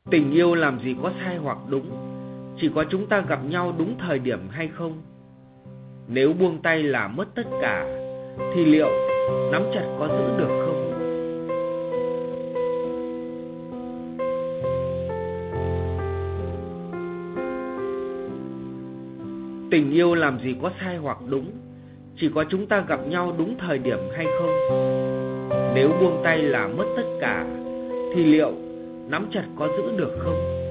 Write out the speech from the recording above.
Tình yêu làm gì có sai hoặc đúng, chỉ có chúng ta gặp nhau đúng thời điểm hay không. Nếu buông tay là mất tất cả, thì liệu nắm chặt có giữ được không? Tình yêu làm gì có sai hoặc đúng, chỉ có chúng ta gặp nhau đúng thời điểm hay không. Nếu buông tay là mất tất cả, thì liệu nắm chặt có giữ được không?